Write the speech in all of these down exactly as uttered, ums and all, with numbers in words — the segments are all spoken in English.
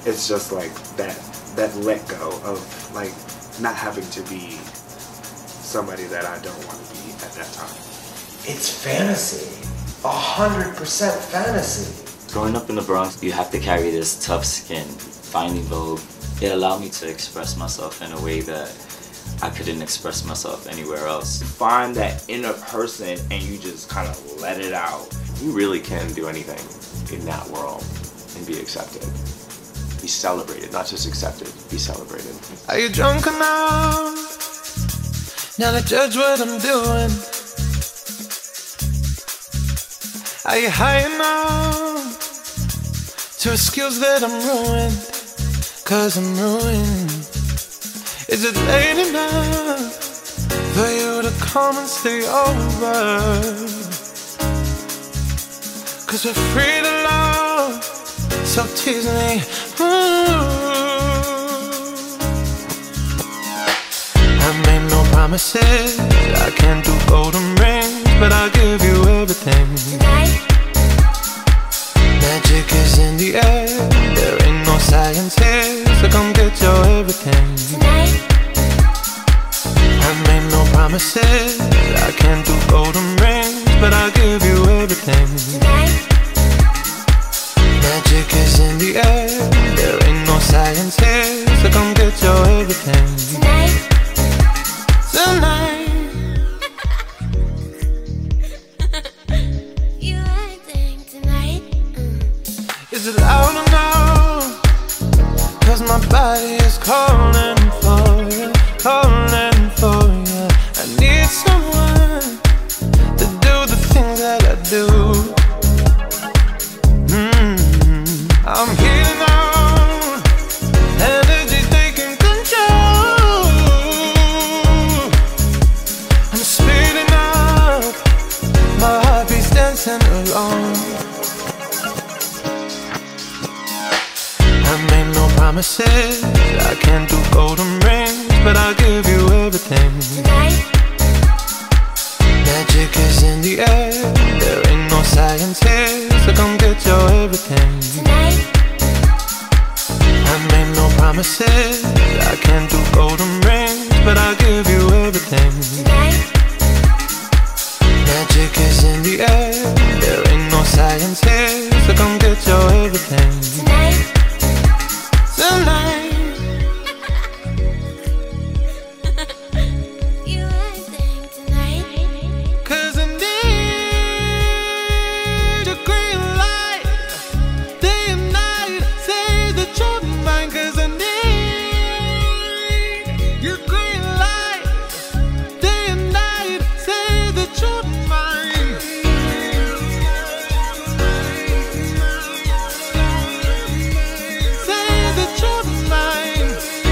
it's just like that that let go of like not having to be somebody that I don't want to be at that time. It's fantasy. A hundred percent fantasy. Growing up in the Bronx, you have to carry this tough skin. Finding Vogue, it allowed me to express myself in a way that I couldn't express myself anywhere else. Find that inner person and you just kind of let it out. You really can do anything in that world and be accepted. Be celebrated, not just accepted, be celebrated. Are you drunk enough now to judge what I'm doing? Are you high enough to excuse that I'm ruined? Cause I'm ruined. Is it late enough for you to come and stay over? Cause we're free to love, so tease me. Ooh. I made no promises, I can't do golden rings, but I'll give you everything. Tonight. Magic is in the air, there ain't no science here, so come get your everything. Tonight. I made no promises, I can't do golden rings, but I'll give you everything. Tonight. Magic is in the air, there ain't no science here, so come get your everything. Tonight. Tonight. You acting tonight. Mm. Is it loud enough? Cause my body is calling for you, calling for you. I need someone to do the things that I do. Mm-hmm. I'm healing on, energy's taking control. I'm speeding up, my heartbeat's dancing alone. I made no promises, I can't do golden rings, but I'll give you everything. Tonight. Magic is in the air, there ain't no science here, so come get your everything. Tonight. I made no promises, I can't do golden rings, but I'll give you everything. Tonight. Magic is in the air, there ain't no science here, so come get your everything. Tonight. Tonight. You acting tonight. Cause I need a green light, day and night, say that you're mine. Cause I need your green light, day and night, say that you're mine. Say that you're mine.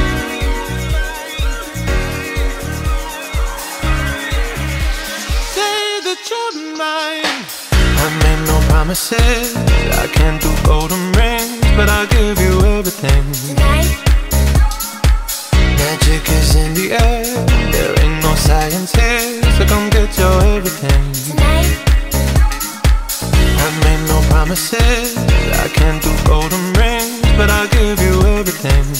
Say that you're mine. I made no promises, I can't do golden rings, but I'll give you everything. Tonight. Magic is in the air, there ain't no science here, so come get your everything. Tonight. I made no promises, I can't do golden rings, but I'll give you everything.